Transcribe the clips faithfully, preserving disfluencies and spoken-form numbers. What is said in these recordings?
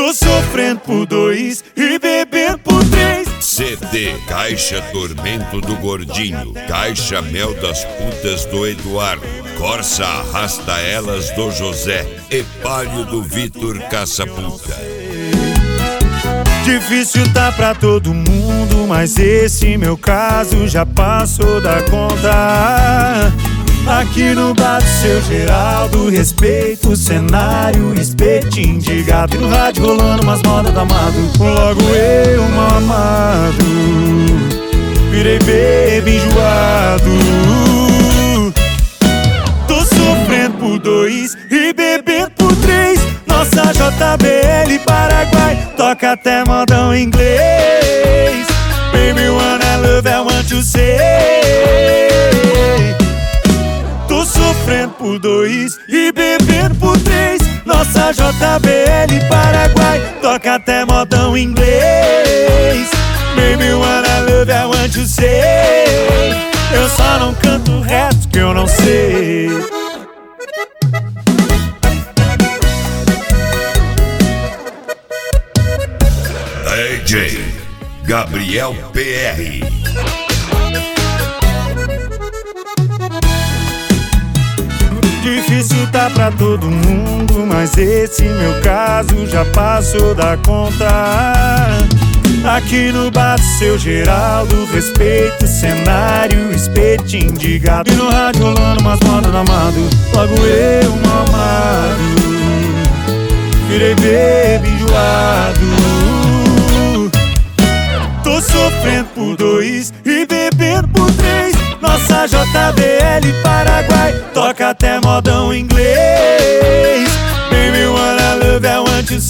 Tô sofrendo por dois e bebendo por três. C D Caixa Tormento do Gordinho, Caixa Mel das Putas do Eduardo, Corsa Arrasta Elas do José e Palio do Vitor Caça-Puta. Difícil tá pra todo mundo, mas esse meu caso já passou da conta. Aqui no bar do seu Geraldo, respeito o cenário, espetinho de gato. E no rádio rolando umas modas da amado. Logo eu, mal amado, virei bebê enjoado. Tô sofrendo por dois e bebendo por três. Nossa J B L Paraguai toca até modão inglês. Baby, wanna love, I want to say. Tô sofrendo por dois e bebendo por três. Nossa J B L Paraguai toca até modão inglês. Baby, wanna love, I want to say. Eu só não canto o resto que eu não sei. D J Gabriel P R. Difícil tá pra todo mundo, mas esse meu caso já passou da conta. Aqui no bar do seu Geraldo, respeito o cenário, espetinho de gato. E no rádio rolando umas modas da amado. Logo eu, mal amado, virei bebê enjoado. Tô sofrendo por dois e bebendo por três. Nossa J B L Paraguai toca até modão inglês. Baby, wanna love, I want to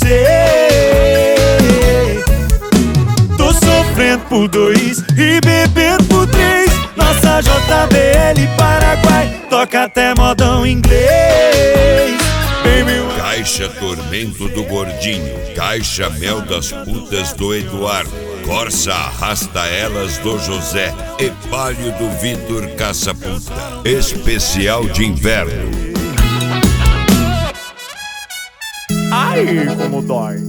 say. Tô sofrendo por dois e bebendo por três. Nossa J B L Paraguai toca até modão inglês. Baby, Caixa Tormento do Gordinho, Caixa Mel das Putas do Eduardo, Corsa Arrasta Elas do José e Palio do Vitor Caça-Puta. Especial de inverno. ai, como dói.